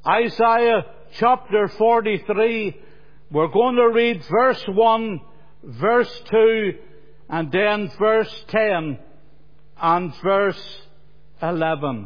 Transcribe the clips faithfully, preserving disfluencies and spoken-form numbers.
Isaiah chapter forty-three. We're going to read verse one, verse two, and then verse ten and verse eleven.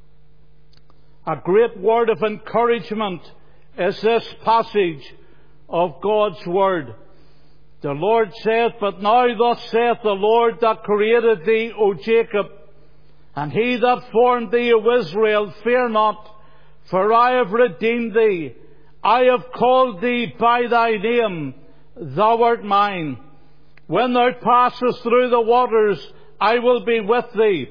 A great word of encouragement is this passage of God's Word. The Lord saith, But now thus saith the Lord that created thee, O Jacob, and he that formed thee, O Israel, fear not, for I have redeemed thee. I have called thee by thy name, thou art mine. When thou passest through the waters, I will be with thee,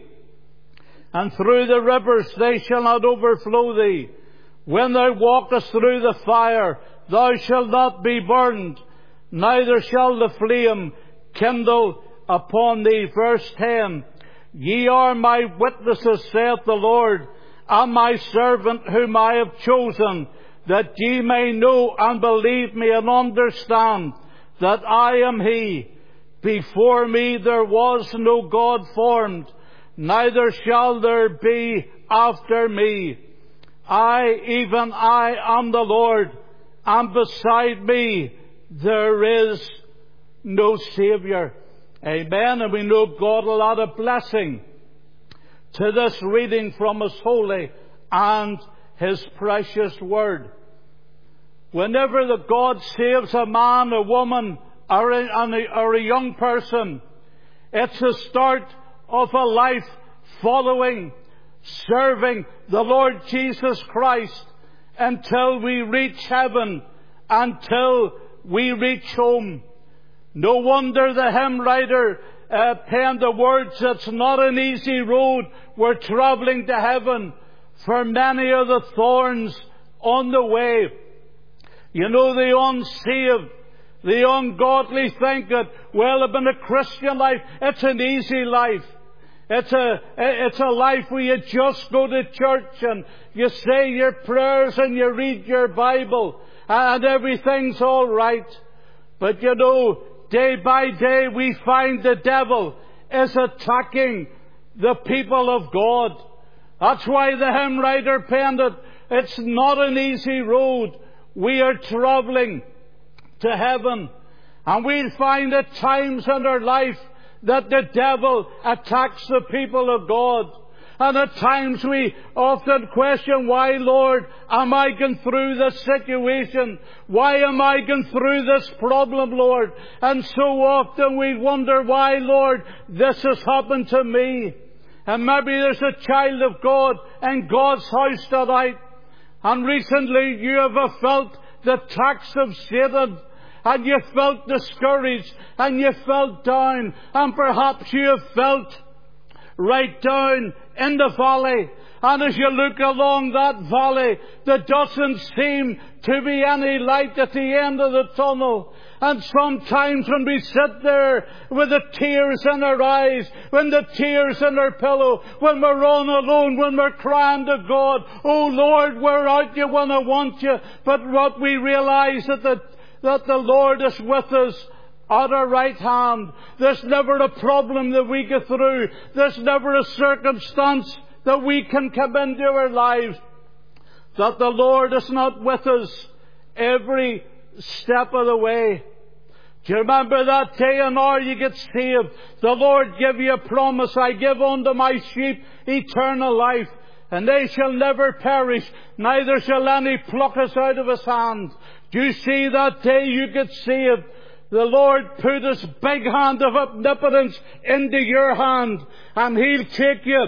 and through the rivers they shall not overflow thee. When thou walkest through the fire, thou shalt not be burned, neither shall the flame kindle upon thee. Verse ten. Ye are my witnesses, saith the Lord, and my servant whom I have chosen, that ye may know and believe me and understand that I am He. Before me there was no God formed, neither shall there be after me. I, even I, am the Lord, and beside me there is no Saviour. Amen. And we know God will add a blessing to this reading from His holy and His precious Word. Whenever the God saves a man, a woman, or a, or a young person, it's the start of a life following, serving the Lord Jesus Christ until we reach heaven, until we reach home. No wonder the hymn writer uh, penned the words, it's not an easy road we're travelling to heaven, for many are the thorns on the way. You know, the unsaved, the ungodly think that, well, in a Christian life, it's an easy life. It's a, it's a life where you just go to church and you say your prayers and you read your Bible and everything's all right. But you know, day by day we find the devil is attacking the people of God. That's why the hymn writer penned it, it's not an easy road. We are travelling to heaven. And we'll find at times in our life that the devil attacks the people of God. And at times we often question, why, Lord, am I going through this situation? Why am I going through this problem, Lord? And so often we wonder, why, Lord, this has happened to me. And maybe there's a child of God in God's house tonight. And recently you have felt the attacks of Satan, and you felt discouraged, and you felt down, and perhaps you have felt right down in the valley. And as you look along that valley, there doesn't seem to be any light at the end of the tunnel. And sometimes when we sit there with the tears in our eyes, when the tears in our pillow, when we're all alone, when we're crying to God, oh Lord, where art you when I want you? But what we realize that the, that the Lord is with us at our right hand. There's never a problem that we get through. There's never a circumstance that we can come into our lives that the Lord is not with us every step of the way. Do you remember that day and hour you get saved? The Lord give you a promise. I give unto my sheep eternal life, and they shall never perish, neither shall any pluck us out of His hand. Do you see that day you get saved? The Lord put His big hand of omnipotence into your hand, and He'll take you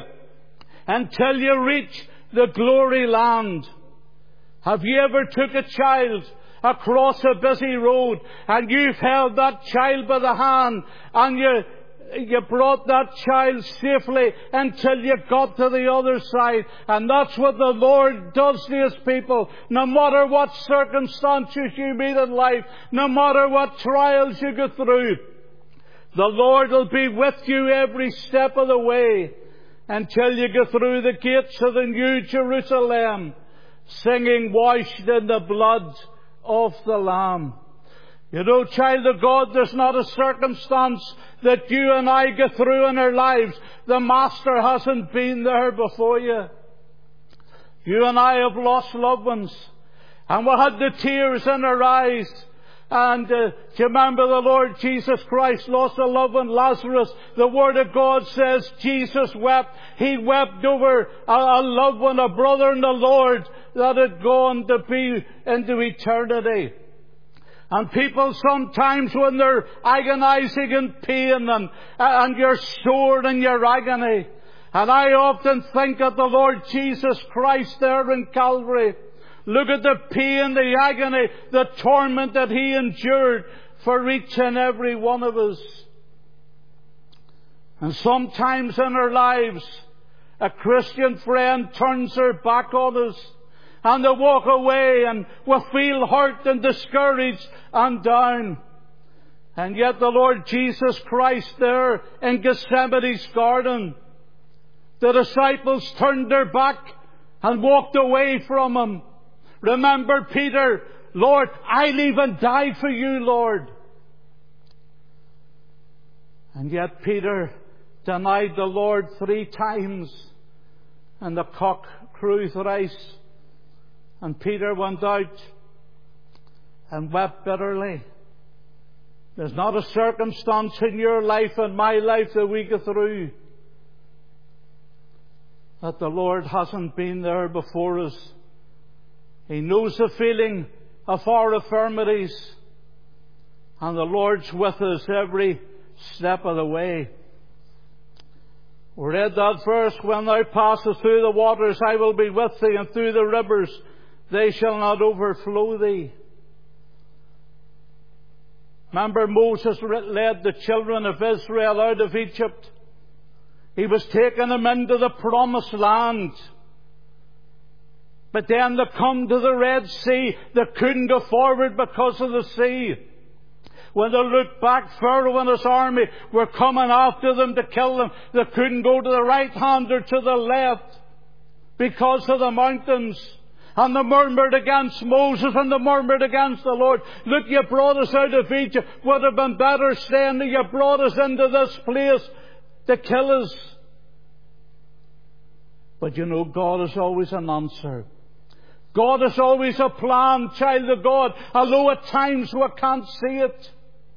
until you reach the glory land. Have you ever took a child across a busy road and you've held that child by the hand and you you brought that child safely until you got to the other side? And that's what the Lord does to His people. No matter what circumstances you meet in life, no matter what trials you go through, the Lord will be with you every step of the way until you go through the gates of the New Jerusalem, singing, washed in the blood of the Lamb. You know, child of God, there's not a circumstance that you and I go through in our lives the Master hasn't been there before you. You and I have lost loved ones. And we had the tears in our eyes. And uh, do you remember the Lord Jesus Christ lost a loved one, Lazarus? The Word of God says Jesus wept. He wept over a, a loved one, a brother in the Lord that had gone to be into eternity. And people sometimes, when they're agonizing in pain and, and you're sore in your agony, and I often think of the Lord Jesus Christ there in Calvary. Look at the pain, the agony, the torment that He endured for each and every one of us. And sometimes in our lives, a Christian friend turns their back on us and they walk away and we feel hurt and discouraged and down. And yet the Lord Jesus Christ there in Gethsemane's garden, the disciples turned their back and walked away from Him. Remember Peter, Lord, I'll even die for you, Lord. And yet Peter denied the Lord three times, and the cock crew thrice. And Peter went out and wept bitterly. There's not a circumstance in your life and my life that we go through that the Lord hasn't been there before us. He knows the feeling of our infirmities, and the Lord's with us every step of the way. We read that verse, when thou passest through the waters, I will be with thee, and through the rivers, they shall not overflow thee. Remember, Moses led the children of Israel out of Egypt. He was taking them into the promised land. But then they come to the Red Sea. They couldn't go forward because of the sea. When they looked back, Pharaoh and his army were coming after them to kill them. They couldn't go to the right hand or to the left because of the mountains. And they murmured against Moses and they murmured against the Lord. Look, you brought us out of Egypt. Would have been better staying there. You brought us into this place to kill us. But you know, God is always an answer. God is always a plan, child of God, although at times we can't see it.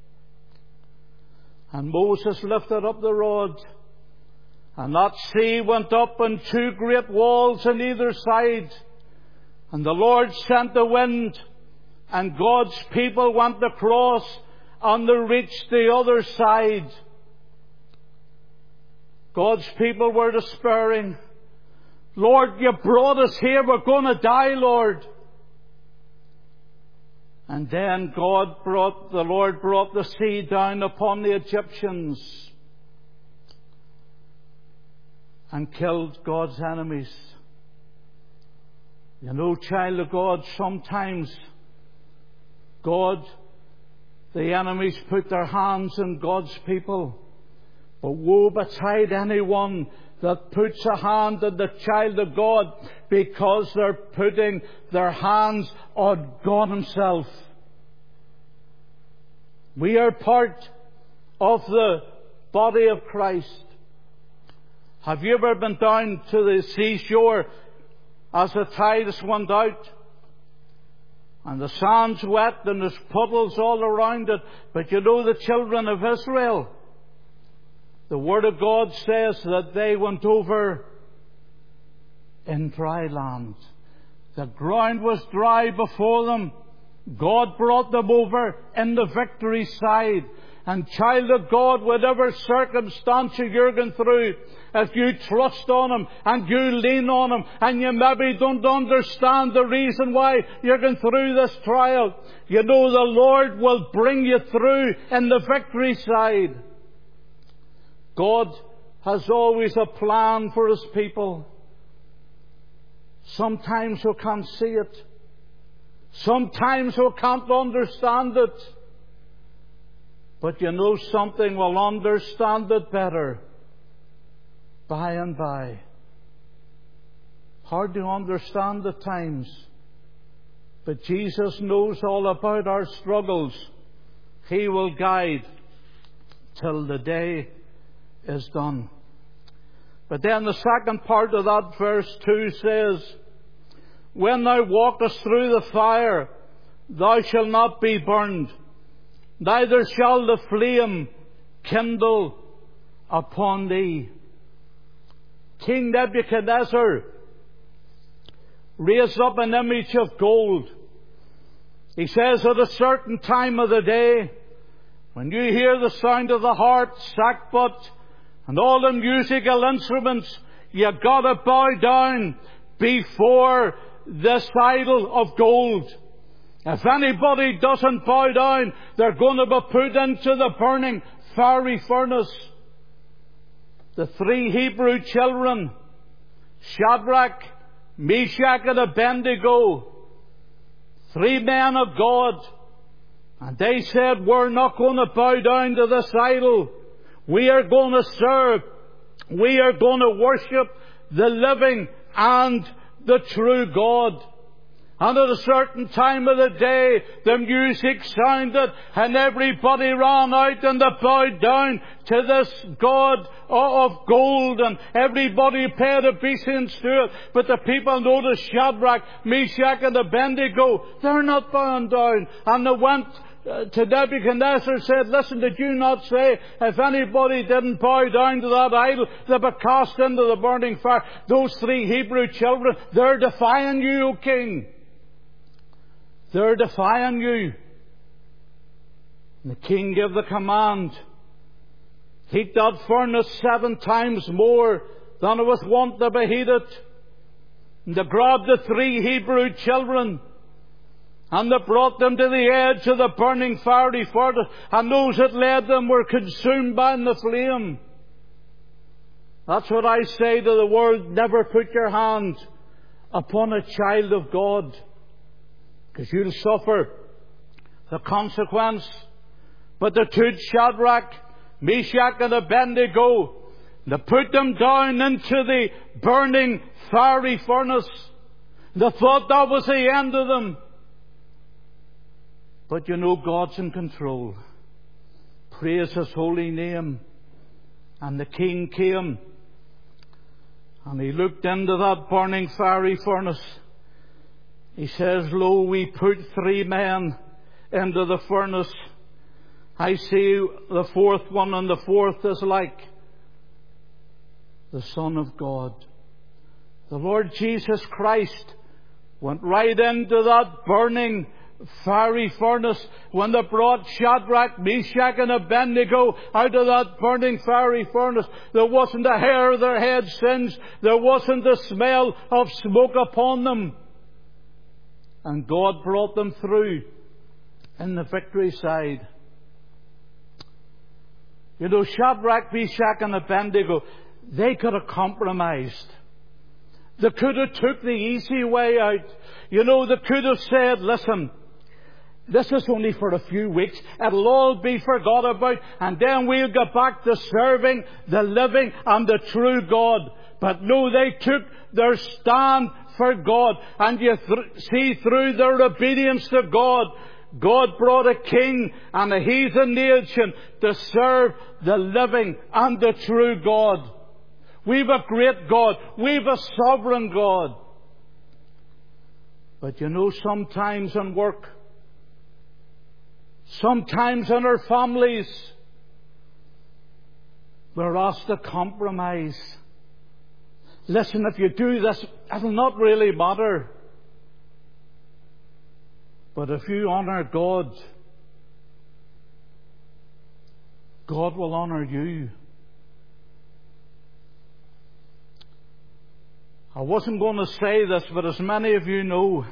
And Moses lifted up the rod, and that sea went up in two great walls on either side. And the Lord sent the wind, and God's people went across, and they reached the other side. God's people were despairing. Lord, you brought us here. We're going to die, Lord. And then God brought, the Lord brought the sea down upon the Egyptians and killed God's enemies. You know, child of God, sometimes God, the enemies put their hands on God's people. But woe betide anyone that puts a hand on the child of God, because they're putting their hands on God Himself. We are part of the body of Christ. Have you ever been down to the seashore as the tides went out? And the sand's wet and there's puddles all around it. But you know, the children of Israel, the Word of God says that they went over in dry land. The ground was dry before them. God brought them over in the victory side. And child of God, whatever circumstance you're going through, if you trust on Him and you lean on Him, and you maybe don't understand the reason why you're going through this trial, you know the Lord will bring you through in the victory side. God has always a plan for His people. Sometimes we can't see it. Sometimes we can't understand it. But you know something, we'll understand it better by and by. Hard to understand at times. But Jesus knows all about our struggles. He will guide till the day is done. But then the second part of that verse two says, when thou walkest through the fire, thou shalt not be burned, neither shall the flame kindle upon thee. King Nebuchadnezzar raised up an image of gold. He says, at a certain time of the day, when you hear the sound of the harp, sackbut, and all the musical instruments, you gotta bow down before this idol of gold. If anybody doesn't bow down, they're going to be put into the burning fiery furnace. The three Hebrew children, Shadrach, Meshach, and Abednego, three men of God, and they said, we're not going to bow down to this idol. We are going to serve. We are going to worship the living and the true God. And at a certain time of the day, the music sounded, and everybody ran out and they bowed down to this God of gold, and everybody paid obeisance to it. But the people noticed Shadrach, Meshach, and Abednego, they're not bowing down. And they went to Nebuchadnezzar and said, listen, did you not say if anybody didn't bow down to that idol, they'd be cast into the burning fire? Those three Hebrew children, they're defying you, O king. They're defying you. And the king gave the command, heat that furnace seven times more than it was wont to be heated. And they grabbed the three Hebrew children, and they brought them to the edge of the burning fiery furnace, and those that led them were consumed by the flame. That's what I say to the world. Never put your hand upon a child of God, because you'll suffer the consequence. But they took Shadrach, Meshach, and Abednego, they put them down into the burning fiery furnace. They thought that was the end of them. But you know, God's in control. Praise His holy name. And the king came, and he looked into that burning fiery furnace. He says, lo, we put three men into the furnace. I see the fourth one, and the fourth is like the Son of God. The Lord Jesus Christ went right into that burning fiery furnace. When they brought Shadrach, Meshach, and Abednego out of that burning fiery furnace, there wasn't a hair of their head singed. There wasn't the smell of smoke upon them. And God brought them through in the victory side. You know, Shadrach, Meshach, and Abednego, they could have compromised. They could have took the easy way out. You know, they could have said, listen, this is only for a few weeks. It'll all be forgot about, and then we'll get back to serving the living and the true God. But no, they took their stand for God. And you th- see through their obedience to God, God brought a king and a heathen nation to serve the living and the true God. We've a great God. We've a sovereign God. But you know, sometimes in work, sometimes in our families, we're asked to compromise. Listen, if you do this, it'll not really matter. But if you honour God, God will honour you. I wasn't going to say this, but as many of you know,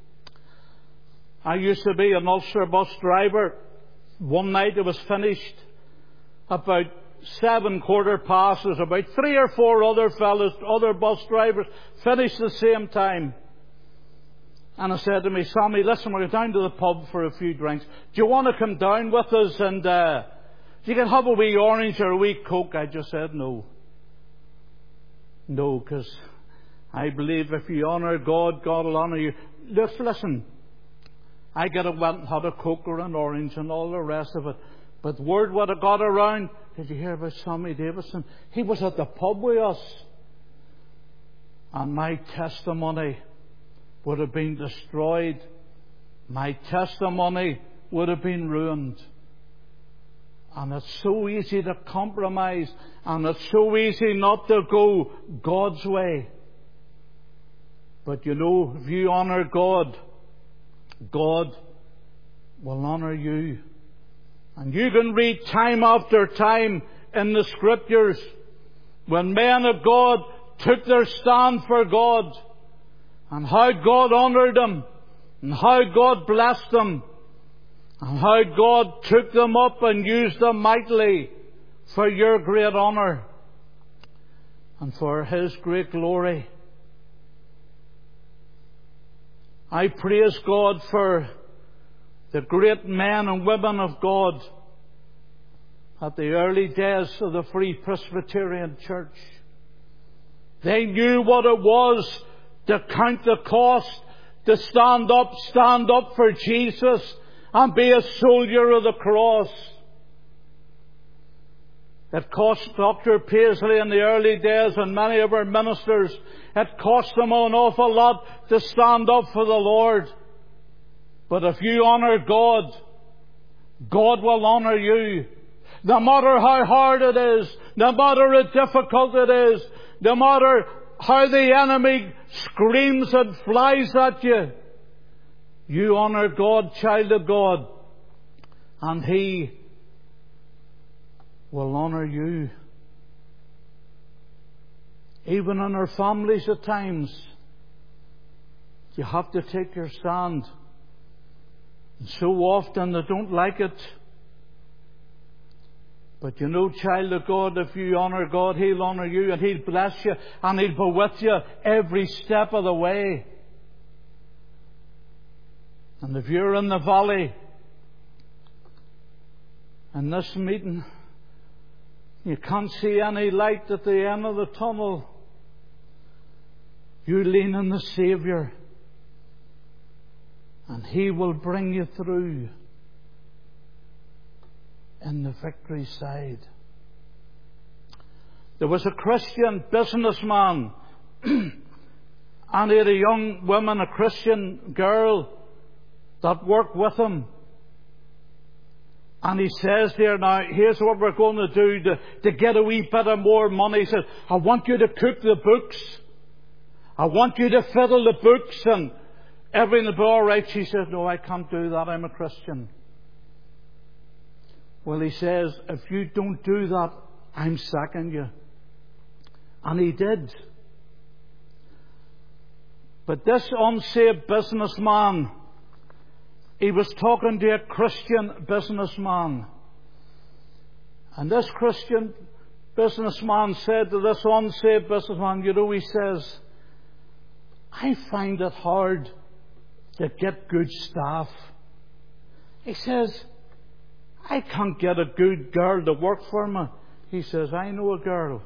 I used to be an Ulster bus driver. One night it was finished about seven quarter passes, about three or four other fellows, other bus drivers, finished the same time. And I said to me, Sammy, listen, we're down to the pub for a few drinks. Do you want to come down with us and uh, you can have a wee orange or a wee Coke? I just said no. No, because I believe if you honour God, God will honour you. Just listen, I could have went and had a Coke or an orange and all the rest of it. But word would have got around. Did you hear about Sammy Davison? He was at the pub with us. And my testimony would have been destroyed. My testimony would have been ruined. And it's so easy to compromise, and it's so easy not to go God's way. But you know, if you honour God, God will honour you. And you can read time after time in the Scriptures when men of God took their stand for God, and how God honoured them, and how God blessed them, and how God took them up and used them mightily for your great honour and for His great glory. I praise God for the great men and women of God at the early days of the Free Presbyterian Church. They knew what it was to count the cost, to stand up, stand up for Jesus and be a soldier of the cross. It cost Doctor Paisley in the early days and many of our ministers, it cost them an awful lot to stand up for the Lord. But if you honour God, God will honour you. No matter how hard it is, no matter how difficult it is, no matter how the enemy screams and flies at you, you honour God, child of God, and He will honour you. Even in our families at times, you have to take your stand. And so often they don't like it. But you know, child of God, if you honour God, He'll honour you, and He'll bless you, and He'll be with you every step of the way. And if you're in the valley, in this meeting, you can't see any light at the end of the tunnel, you lean on the Saviour, and He will bring you through in the victory side. There was a Christian businessman and he had a young woman, a Christian girl, that worked with him. And he says there, now, here's what we're going to do to, to get a wee bit of more money. He says, I want you to cook the books. I want you to fiddle the books and everything will be all right. She says, no, I can't do that. I'm a Christian. Well, he says, if you don't do that, I'm sacking you. And he did. But this unsaved businessman, he was talking to a Christian businessman. And this Christian businessman said to this unsaved businessman, you know, he says, I find it hard to get good staff. He says, I can't get a good girl to work for me. He says, I know a girl.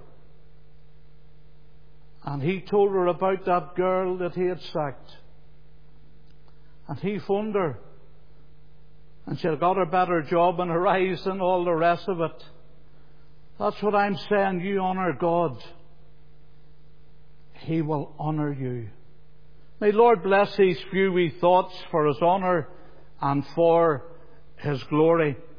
And he told her about that girl that he had sacked. And he phoned her. And she got a better job and a rise and all the rest of it. That's what I'm saying. You honour God, He will honour you. May Lord bless these few wee thoughts for His honour and for His glory.